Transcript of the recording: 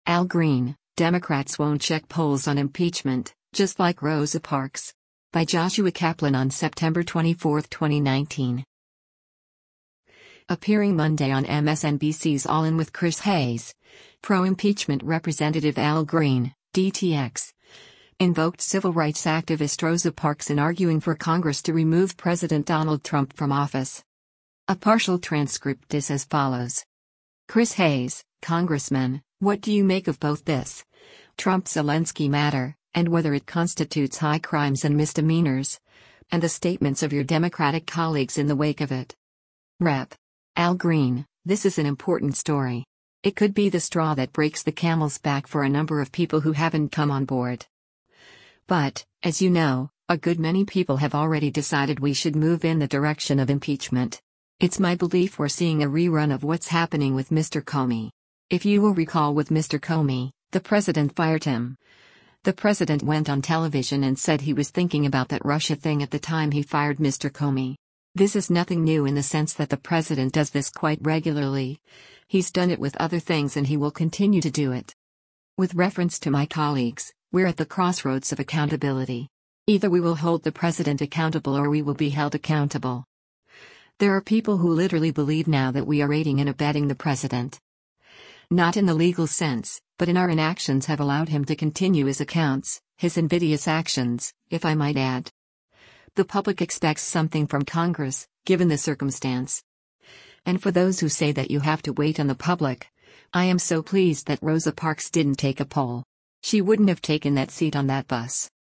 Al Green, Democrats won't check polls on impeachment, just like Rosa Parks. By Joshua Kaplan on September 24, 2019. Appearing Monday on MSNBC's All In with Chris Hayes, pro-impeachment Representative Al Green, DTX, invoked civil rights activist Rosa Parks in arguing for Congress to remove President Donald Trump from office. A partial transcript is as follows. Chris Hayes, Congressman, what do you make of both this Trump-Zelensky matter, and whether it constitutes high crimes and misdemeanors, and the statements of your Democratic colleagues in the wake of it? Rep. Al Green, this is an important story. It could be the straw that breaks the camel's back for a number of people who haven't come on board. But, as you know, a good many people have already decided we should move in the direction of impeachment. It's my belief we're seeing a rerun of what's happening with Mr. Comey. If you will recall with Mr. Comey, the president fired him. The president went on television and said he was thinking about that Russia thing at the time he fired Mr. Comey. This is nothing new in the sense that the president does this quite regularly. He's done it with other things and he will continue to do it. With reference to my colleagues, we're at the crossroads of accountability. Either we will hold the president accountable or we will be held accountable. There are people who literally believe now that we are aiding and abetting the president. Not in the legal sense, but in our inactions have allowed him to continue his accounts, his invidious actions, if I might add. The public expects something from Congress, given the circumstance. And for those who say that you have to wait on the public, I am so pleased that Rosa Parks didn't take a poll. She wouldn't have taken that seat on that bus.